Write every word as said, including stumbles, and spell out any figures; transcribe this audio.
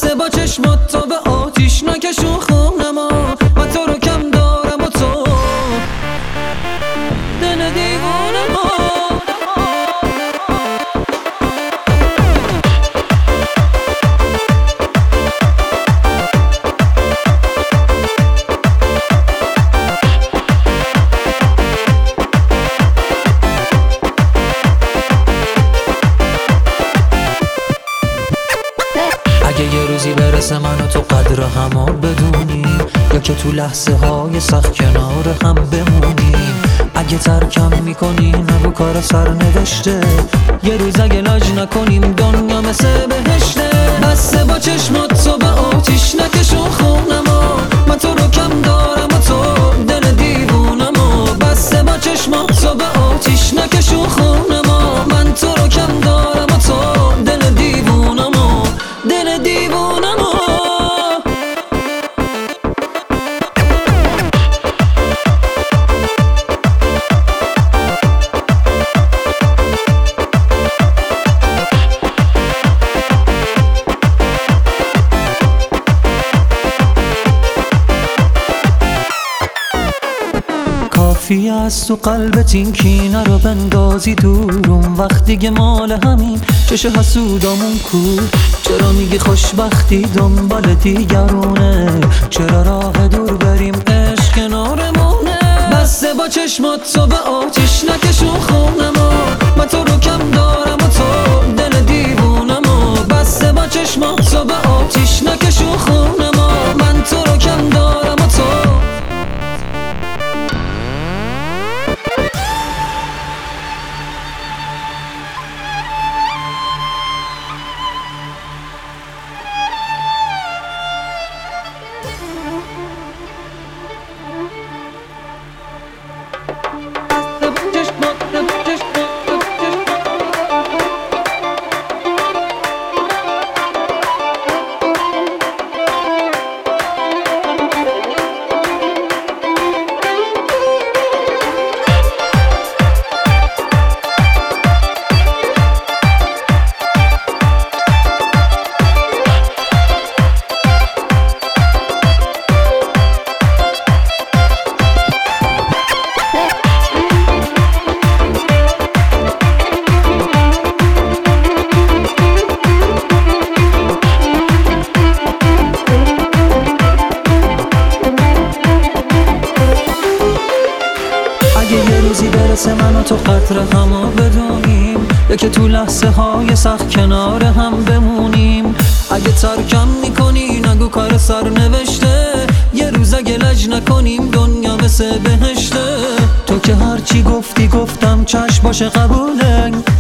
بسته با چشمات تا به آتیش نکشون خونم و تو رو کم دارم و تو دل دیوونم. اگه یه روزی برسه من و تو قدر همو بدونیم، یا که تو لحظه های سخت کنار هم بمونیم. اگه ترکم میکنی نگو کار سرنوشته، یه روز اگه لاج نکنیم دنیا مثل بهشته. بسته با چشمات تو به آتیش نکشون خونم من تو رو کم دارم و تو دل دیوونم. بسته با چشمات تو به آتیش نکشون خونم من تو رو کم دارم و تو دل دیوونم دل دیوونم. کافی است تو قلبت این کینه رو بندازی دورم، وقت دیگه مال همین چش حسودامون کو. چرا میگی خوشبختی دنبال دیگرونه، چرا راه دور بریم عشق کنارمونه. بسته با چشمات تو به آتیش نکشون خونم من تو رو کم دارم و تو دل دیوونم. بسته با چشمات تو به آتیش نکشون خونم من تو رو کم دارم و تو. اگه یه روزی برسه من و تو قدر همو بدونیم، یا که تو لحظه های سخت کنار هم بمونیم. اگه ترکم میکنی نگو کار سرنوشته، یه روز اگه لج نکنیم دنیا مثل بهشته. تو که هرچی گفتی گفتم چشم باشه قبوله،